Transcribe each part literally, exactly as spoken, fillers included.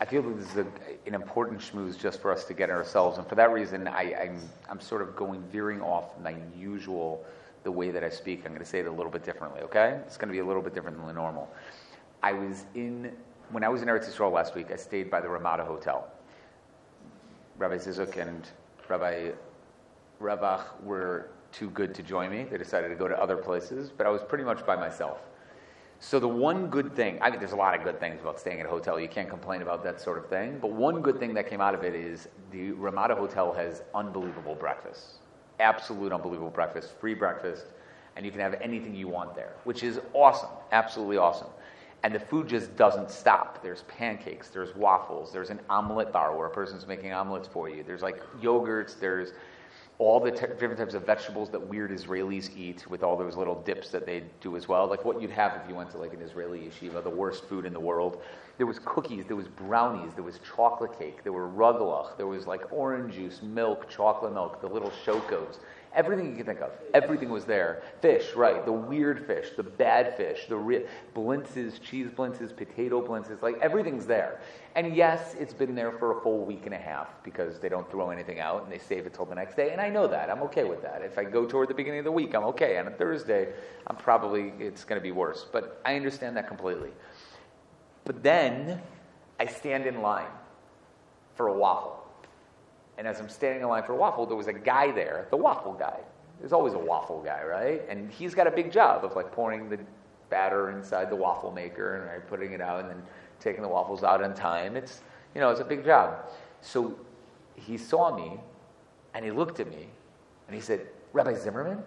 feel that this is a, an important schmooze just for us to get ourselves, and for that reason, I, I'm I'm sort of going veering off my usual, the way that I speak. I'm going to say it a little bit differently, okay? It's going to be a little bit different than the normal. I was in, when I was in Eretz Yisrael last week, I stayed by the Ramada Hotel. Rabbi Zizuk and Rabbi Ravach were too good to join me. They decided to go to other places, but I was pretty much by myself. So the one good thing, I mean, there's a lot of good things about staying at a hotel. You can't complain about that sort of thing. But one good thing that came out of it is the Ramada Hotel has unbelievable breakfast. Absolute unbelievable breakfast, free breakfast, and you can have anything you want there, which is awesome, absolutely awesome. And the food just doesn't stop. There's pancakes, there's waffles, there's an omelet bar where a person's making omelets for you. There's like yogurts, there's all the te- different types of vegetables that weird Israelis eat with all those little dips that they do as well. Like what you'd have if you went to like an Israeli yeshiva, the worst food in the world. There was cookies, there was brownies, there was chocolate cake, there were rugelach, there was like orange juice, milk, chocolate milk, the little shokos. Everything you can think of. Everything was there. Fish, right. The weird fish, the bad fish, the ri- blintzes, cheese blintzes, potato blintzes, like everything's there. And yes, it's been there for a full week and a half because they don't throw anything out and they save it till the next day. And I know that. I'm okay with that. If I go toward the beginning of the week, I'm okay. On a Thursday, I'm probably, it's going to be worse. But I understand that completely. But then I stand in line for a waffle. And as I'm standing in line for a waffle, there was a guy there, the waffle guy. There's always a waffle guy, right? And he's got a big job of like pouring the batter inside the waffle maker and right, putting it out and then taking the waffles out on time. It's, you know, it's a big job. So he saw me and he looked at me and he said, Rabbi Zimmerman?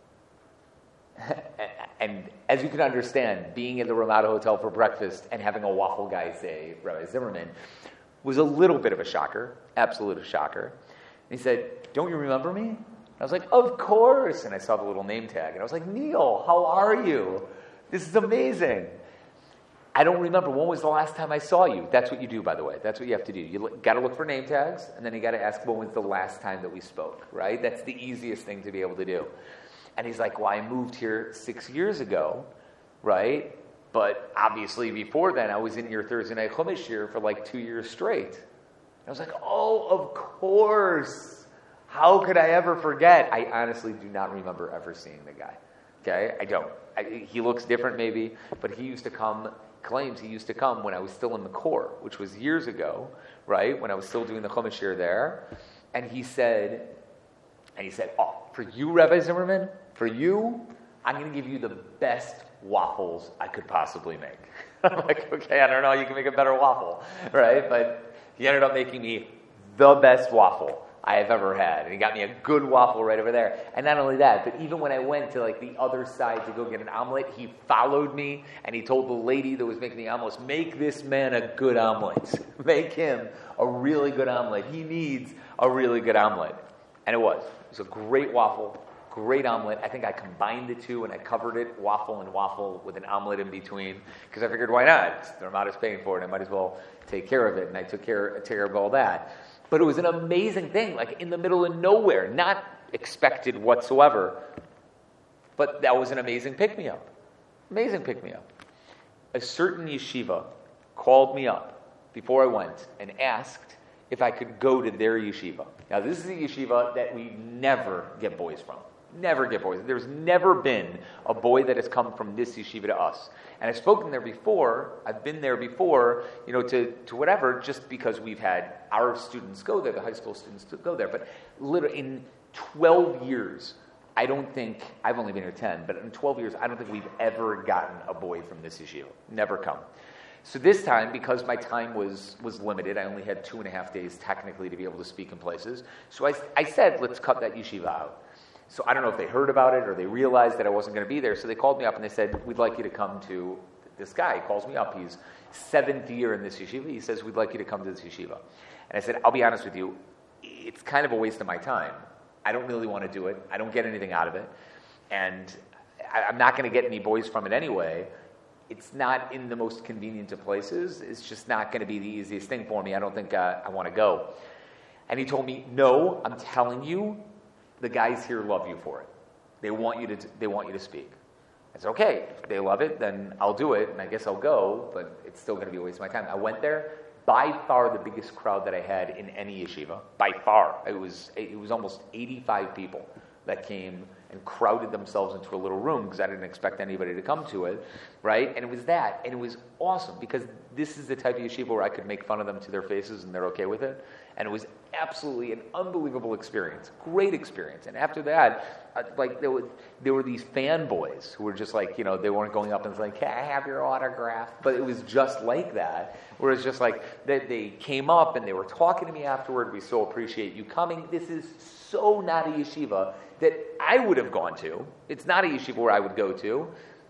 And as you can understand, being at the Ramada Hotel for breakfast and having a waffle guy say, Rabbi Zimmerman, was a little bit of a shocker, absolute shocker. And he said, don't you remember me? And I was like, of course. And I saw the little name tag. And I was like, Neil, how are you? This is amazing. I don't remember. When was the last time I saw you? That's what you do, by the way. That's what you have to do. You got to look for name tags, and then you got to ask, when was the last time that we spoke, right? That's the easiest thing to be able to do. And he's like, well, I moved here six years ago, right? But obviously before then, I was in your Thursday night Chumash here for like two years straight. I was like, oh, of course. How could I ever forget? I honestly do not remember ever seeing the guy. Okay? I don't. I, he looks different maybe, but he used to come, claims he used to come when I was still in the Corps, which was years ago, right? When I was still doing the Chumash here there. And he said, and he said, oh, for you, Rabbi Zimmerman, for you, I'm going to give you the best waffles I could possibly make. I'm like, okay, I don't know, you can make a better waffle, right? But he ended up making me the best waffle I have ever had. And he got me a good waffle right over there. And not only that, but even when I went to like the other side to go get an omelet, he followed me and he told the lady that was making the omelets, make this man a good omelet. Make him a really good omelet. He needs a really good omelet. And it was. It was a great waffle. Great omelet. I think I combined the two and I covered it, waffle and waffle, with an omelet in between, because I figured, why not? The Ramada's paying for it, and I might as well take care of it. And I took care, care of all that. But it was an amazing thing, like in the middle of nowhere, not expected whatsoever. But that was an amazing pick-me-up. Amazing pick-me-up. A certain yeshiva called me up before I went and asked if I could go to their yeshiva. Now, this is a yeshiva that we never get boys from. Never get boys. There's never been a boy that has come from this yeshiva to us. And I've spoken there before. I've been there before, you know, to, to whatever, just because we've had our students go there, the high school students go there. But literally in twelve years, I don't think, I've only been here ten, but in twelve years, I don't think we've ever gotten a boy from this yeshiva. Never come. So this time, because my time was was limited, I only had two and a half days technically to be able to speak in places. So I, I said, let's cut that yeshiva out. So I don't know if they heard about it or they realized that I wasn't going to be there. So they called me up and they said, we'd like you to come to this guy. He calls me up. He's seventh year in this yeshiva. He says, we'd like you to come to this yeshiva. And I said, I'll be honest with you, it's kind of a waste of my time. I don't really want to do it. I don't get anything out of it. And I, I'm not going to get any boys from it anyway. It's not in the most convenient of places. It's just not going to be the easiest thing for me. I don't think uh, I want to go. And he told me, no, I'm telling you, the guys here love you for it. They want you to they want you to speak. I said, okay, if they love it, then I'll do it, and I guess I'll go, but it's still going to be a waste of my time. I went there, by far the biggest crowd that I had in any yeshiva. By far. It was, it was almost eighty-five people that came and crowded themselves into a little room because I didn't expect anybody to come to it, right? And it was that. And it was awesome because this is the type of yeshiva where I could make fun of them to their faces and they're okay with it. And it was absolutely an unbelievable experience. Great experience. And after that, uh, like there, was, there were these fanboys who were just like, you know, they weren't going up and saying, can I have your autograph? But it was just like that. Where it's just like, they, they came up and they were talking to me afterward. We so appreciate you coming. This is so not a yeshiva that I would have gone to. It's not a yeshiva where I would go to.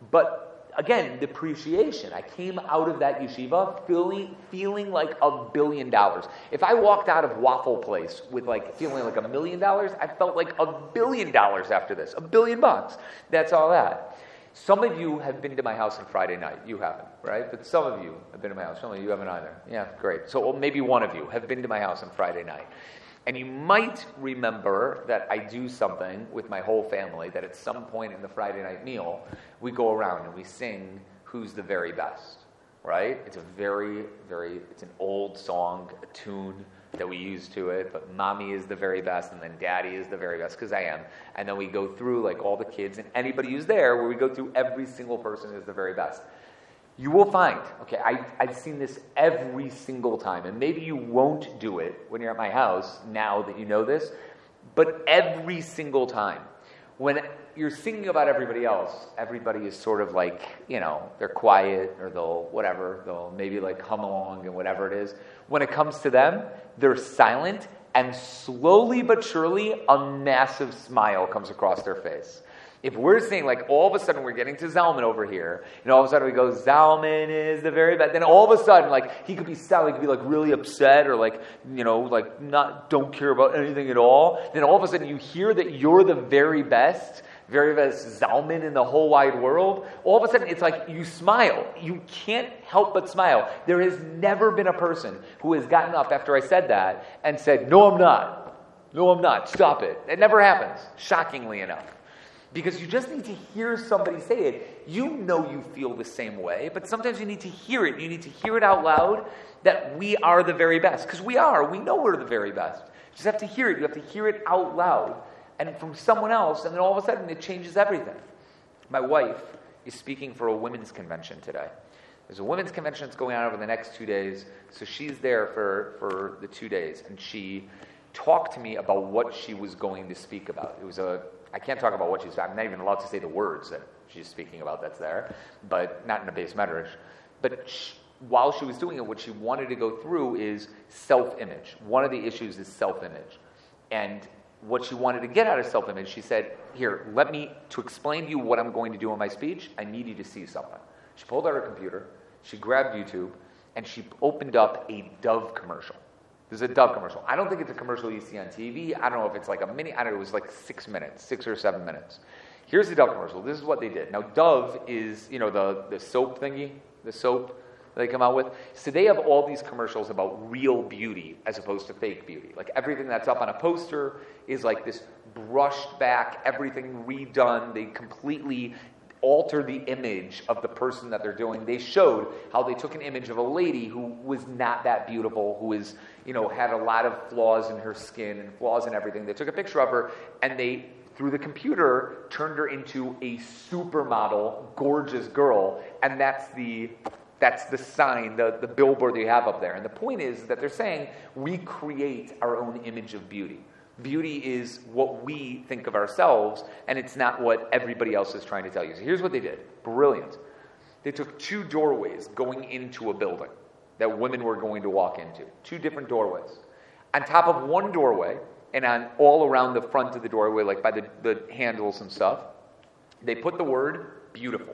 But again, the appreciation. I came out of that yeshiva feeling feeling like a billion dollars. If I walked out of Waffle Place with like feeling like a million dollars, I felt like a billion dollars after this. A billion bucks. That's all that. Some of you have been to my house on Friday night. You haven't, right? But some of you have been to my house. Some of you haven't either. Yeah, great. So well, maybe one of you have been to my house on Friday night. And you might remember that I do something with my whole family, that at some point in the Friday night meal, we go around and we sing Who's the Very Best, right? It's a very, very, it's an old song, a tune that we use to it, but Mommy is the very best, and then Daddy is the very best, because I am. And then we go through, like, all the kids and anybody who's there, where we go through every single person is the very best. You will find, okay, I, I've seen this every single time, and maybe you won't do it when you're at my house now that you know this, but every single time, when you're singing about everybody else, everybody is sort of like, you know, they're quiet, or they'll, whatever, they'll maybe like hum along and whatever it is. When it comes to them, they're silent, and slowly but surely, a massive smile comes across their face. If we're saying, like, all of a sudden we're getting to Zalman over here, and all of a sudden we go, Zalman is the very best, then all of a sudden, like, he could be sad, he could be, like, really upset, or, like, you know, like, not, don't care about anything at all. Then all of a sudden you hear that you're the very best, very best Zalman in the whole wide world. All of a sudden it's like you smile. You can't help but smile. There has never been a person who has gotten up after I said that and said, no, I'm not. No, I'm not. Stop it. It never happens, shockingly enough. Because you just need to hear somebody say it. You know you feel the same way, but sometimes you need to hear it. You need to hear it out loud that we are the very best. Because we are. We know we're the very best. You just have to hear it. You have to hear it out loud and from someone else, and then all of a sudden it changes everything. My wife is speaking for a women's convention today. There's a women's convention that's going on over the next two days, so she's there for, for the two days, and she talked to me about what she was going to speak about. It was a I can't talk about what she's, I'm not even allowed to say the words that she's speaking about that's there, but not in a base medrash. But she, while she was doing it, what she wanted to go through is self-image. One of the issues is self-image. And what she wanted to get out of self-image, she said, here, let me, to explain to you what I'm going to do in my speech, I need you to see something. She pulled out her computer, she grabbed YouTube, and she opened up a Dove commercial. There's a Dove commercial. I don't think it's a commercial you see on T V. I don't know if it's like a mini. I don't know. It was like six minutes, six or seven minutes. Here's the Dove commercial. This is what they did. Now, Dove is, you know, the, the soap thingy, the soap they come out with. So they have all these commercials about real beauty as opposed to fake beauty. Like everything that's up on a poster is like this brushed back, everything redone. They completely alter the image of the person that they're doing. They showed how they took an image of a lady who was not that beautiful, who is, you know, had a lot of flaws in her skin and flaws in everything. They took a picture of her and they, through the computer, turned her into a supermodel, gorgeous girl, and that's the that's the sign, the, the billboard that you have up there. And the point is that they're saying we create our own image of beauty. Beauty is what we think of ourselves, and it's not what everybody else is trying to tell you. So here's what they did. Brilliant. They took two doorways going into a building that women were going to walk into. Two different doorways. On top of one doorway, and on all around the front of the doorway, like by the, the handles and stuff, they put the word beautiful.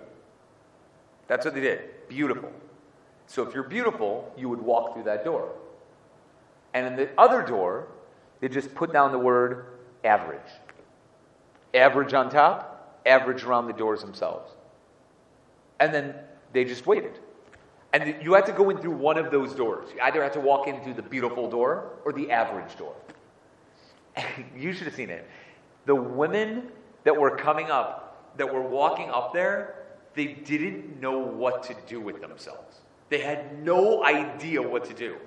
That's what they did. Beautiful. So if you're beautiful, you would walk through that door. And in the other door, they just put down the word average. Average on top, average around the doors themselves. And then they just waited. And you had to go in through one of those doors. You either had to walk in through the beautiful door or the average door. You should have seen it. The women that were coming up, that were walking up there, they didn't know what to do with themselves. They had no idea what to do.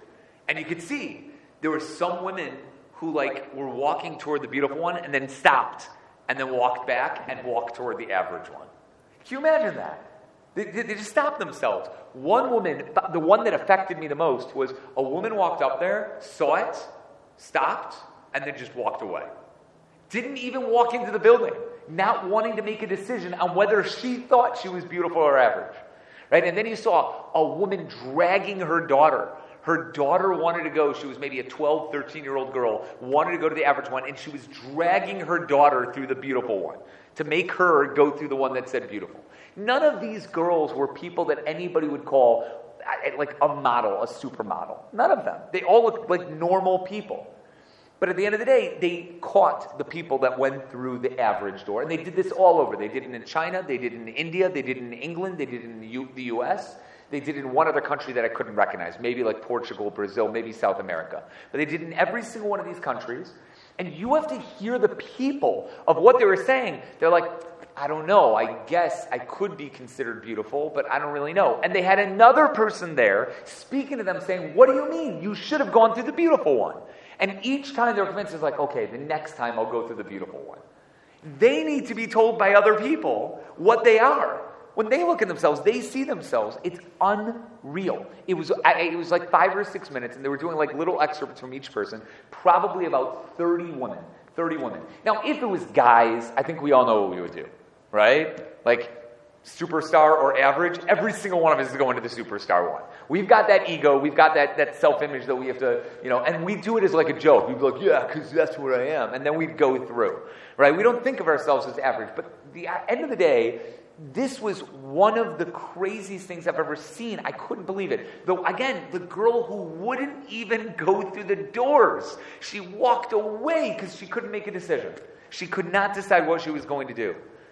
And you could see there were some women who like were walking toward the beautiful one and then stopped and then walked back and walked toward the average one. Can you imagine that? They, they, they just stopped themselves. One woman, the one that affected me the most was a woman walked up there, saw it, stopped, and then just walked away. Didn't even walk into the building, not wanting to make a decision on whether she thought she was beautiful or average. Right? And then you saw a woman dragging her daughter. Her daughter wanted to go. She was maybe a twelve, thirteen-year-old girl, wanted to go to the average one, and she was dragging her daughter through the beautiful one to make her go through the one that said beautiful. None of these girls were people that anybody would call like a model, a supermodel. None of them. They all looked like normal people. But at the end of the day, they caught the people that went through the average door. And they did this all over. They did it in China, they did it in India, they did it in England, they did it in the, U- the U S, they did it in one other country that I couldn't recognize, maybe like Portugal, Brazil, maybe South America. But they did it in every single one of these countries. And you have to hear the people of what they were saying. They're like, I don't know, I guess I could be considered beautiful, but I don't really know. And they had another person there speaking to them saying, what do you mean? You should have gone through the beautiful one. And each time they're convinced, it's like, okay, the next time I'll go through the beautiful one. They need to be told by other people what they are. When they look at themselves, they see themselves. It's unreal. It was I, it was like five or six minutes, and they were doing like little excerpts from each person, probably about thirty women. thirty women. Now, if it was guys, I think we all know what we would do, right? Like, superstar or average, every single one of us is going to the superstar one. We've got that ego, we've got that, that self-image that we have to, you know, and we do it as like a joke. We'd be like, yeah, because that's where I am. And then we'd go through, right? We don't think of ourselves as average. But the end of the day, this was one of the craziest things I've ever seen. I couldn't believe it. Though, again, the girl who wouldn't even go through the doors, she walked away because she couldn't make a decision. She could not decide what she was going to do.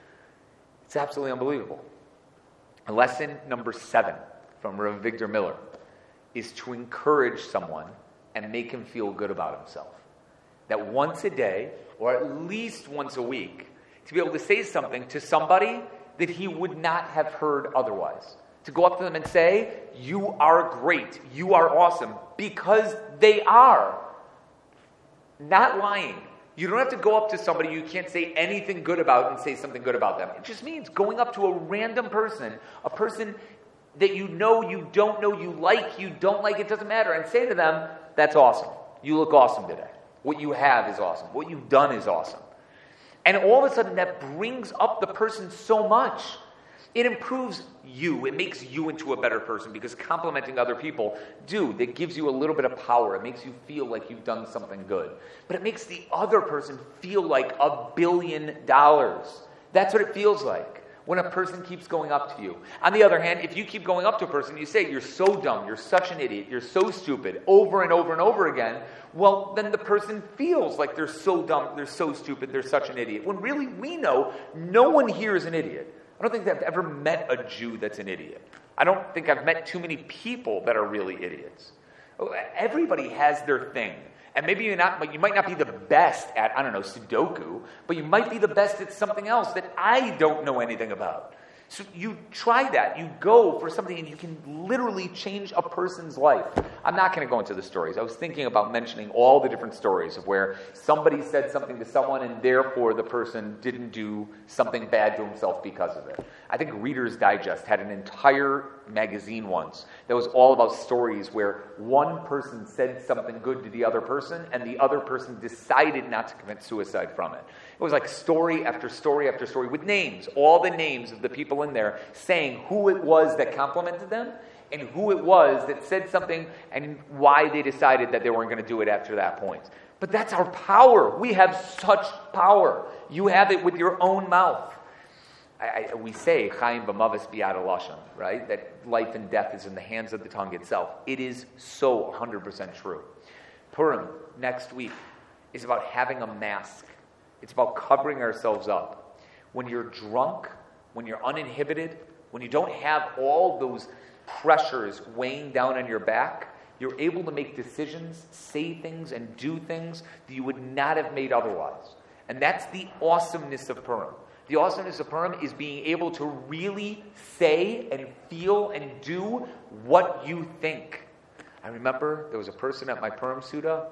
It's absolutely unbelievable. Lesson number seven from Rav Victor Miller is to encourage someone and make him feel good about himself. That once a day, or at least once a week, to be able to say something to somebody that he would not have heard otherwise. To go up to them and say, you are great, you are awesome, because they are. Not lying. You don't have to go up to somebody you can't say anything good about and say something good about them. It just means going up to a random person, a person that you know, you don't know, you like, you don't like, it doesn't matter, and say to them, that's awesome. You look awesome today. What you have is awesome. What you've done is awesome. And all of a sudden, that brings up the person so much. It improves you. It makes you into a better person because complimenting other people, do, that gives you a little bit of power. It makes you feel like you've done something good. But it makes the other person feel like a billion dollars. That's what it feels like when a person keeps going up to you. On the other hand, if you keep going up to a person, you say, you're so dumb, you're such an idiot, you're so stupid, over and over and over again, well, then the person feels like they're so dumb, they're so stupid, they're such an idiot. When really, we know no one here is an idiot. I don't think that I've ever met a Jew that's an idiot. I don't think I've met too many people that are really idiots. Everybody has their thing. And maybe you're not, you might not be the best at, I don't know, Sudoku, but you might be the best at something else that I don't know anything about. So you try that. You go for something and you can literally change a person's life. I'm not going to go into the stories. I was thinking about mentioning all the different stories of where somebody said something to someone and therefore the person didn't do something bad to himself because of it. I think Reader's Digest had an entire magazine once that was all about stories where one person said something good to the other person and the other person decided not to commit suicide from it. It was like story after story after story with names, all the names of the people in there saying who it was that complimented them and who it was that said something and why they decided that they weren't going to do it after that point. But that's our power. We have such power. You have it with your own mouth. I, I, we say, Chaim b'mavis biyad lashon, right? That life and death is in the hands of the tongue itself. It is so one hundred percent true. Purim, next week, is about having a mask. It's about covering ourselves up. When you're drunk, when you're uninhibited, when you don't have all those pressures weighing down on your back, you're able to make decisions, say things, and do things that you would not have made otherwise. And that's the awesomeness of Purim. The awesomeness of Purim is being able to really say and feel and do what you think. I remember there was a person at my perm suda.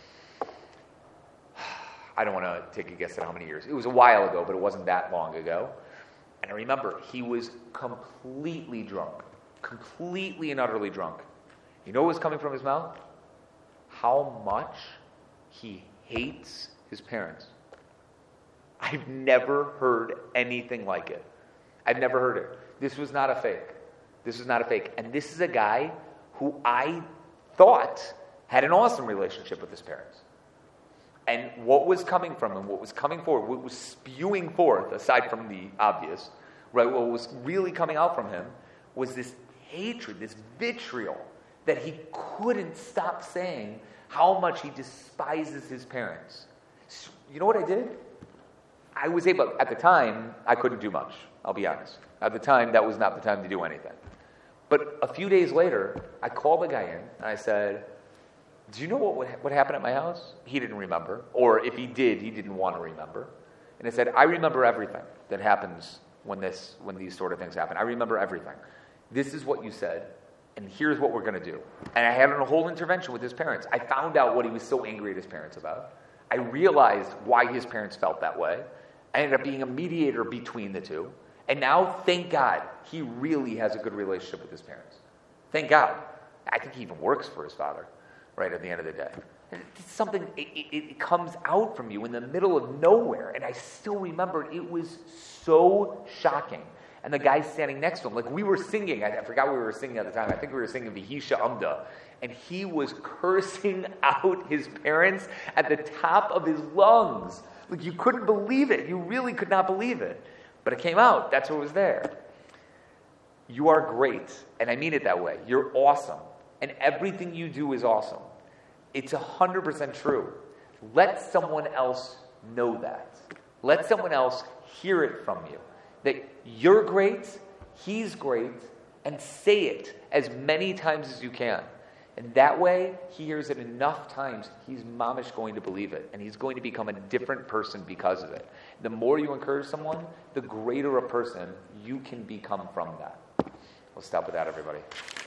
I don't want to take a guess at how many years. It was a while ago, but it wasn't that long ago. And I remember he was completely drunk. Completely and utterly drunk. You know what was coming from his mouth? How much he hates his parents. I've never heard anything like it. I've never heard it. This was not a fake. This was not a fake. And this is a guy who I thought had an awesome relationship with his parents. And what was coming from him, what was coming forward, what was spewing forth, aside from the obvious, right, what was really coming out from him was this hatred, this vitriol, that he couldn't stop saying how much he despises his parents. So, you know what I did? I was able, at the time, I couldn't do much, I'll be honest. At the time, that was not the time to do anything. But a few days later, I called the guy in, and I said, do you know what, what happened at my house? He didn't remember. Or if he did, he didn't want to remember. And I said, I remember everything that happens when this, when these sort of things happen. I remember everything. This is what you said, and here's what we're going to do. And I had a whole intervention with his parents. I found out what he was so angry at his parents about. I realized why his parents felt that way. I ended up being a mediator between the two. And now, thank God, he really has a good relationship with his parents. Thank God. I think he even works for his father, right, at the end of the day. It's something, it, it, it comes out from you in the middle of nowhere. And I still remember it was so shocking. And the guy standing next to him, like we were singing, I, I forgot what we were singing at the time. I think we were singing Vihisha Amda. And he was cursing out his parents at the top of his lungs. Like you couldn't believe it. You really could not believe it. But it came out. That's what was there. You are great. And I mean it that way. You're awesome. And everything you do is awesome. It's one hundred percent true. Let someone else know that. Let someone else hear it from you. That you're great, he's great, and say it as many times as you can. And that way, he hears it enough times, he's mamish going to believe it. And he's going to become a different person because of it. The more you encourage someone, the greater a person you can become from that. We'll stop with that, everybody.